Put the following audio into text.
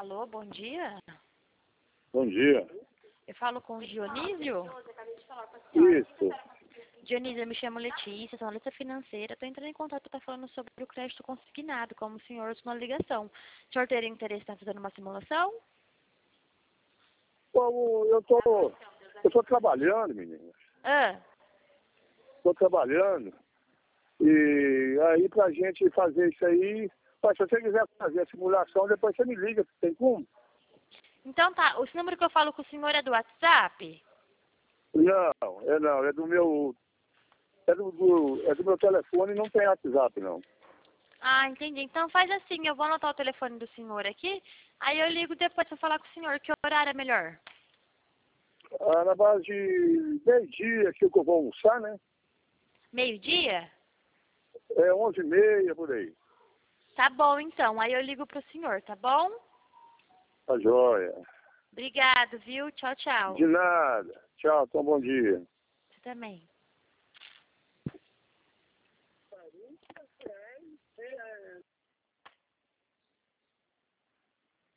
Alô, bom dia. Bom dia. Eu falo com o Dionísio? Isso. Dionísio, eu me chamo Letícia, sou analista financeira. Estou entrando em contato para falando sobre o crédito consignado, como o senhor usou uma ligação. O senhor teria interesse em estar fazendo uma simulação? Bom, eu tô trabalhando, menina. Ah, Tô trabalhando. E aí pra gente fazer isso aí, mas se você quiser fazer a simulação, depois você me liga, tem como? então tá. O número que eu falo com o senhor é do WhatsApp? Não, é do meu. É do meu telefone e não tem WhatsApp, não. Ah, entendi. Então faz assim, eu vou anotar o telefone do senhor aqui, aí eu ligo depois para falar com o senhor. Que horário é melhor? Ah, na base de meio-dia que eu vou almoçar, né? Meio-dia? É 11h30, por aí. Tá bom, então. Aí eu ligo pro senhor, tá bom? Tá joia. Obrigado, viu? Tchau, tchau. De nada. Tchau, então bom dia. Você também.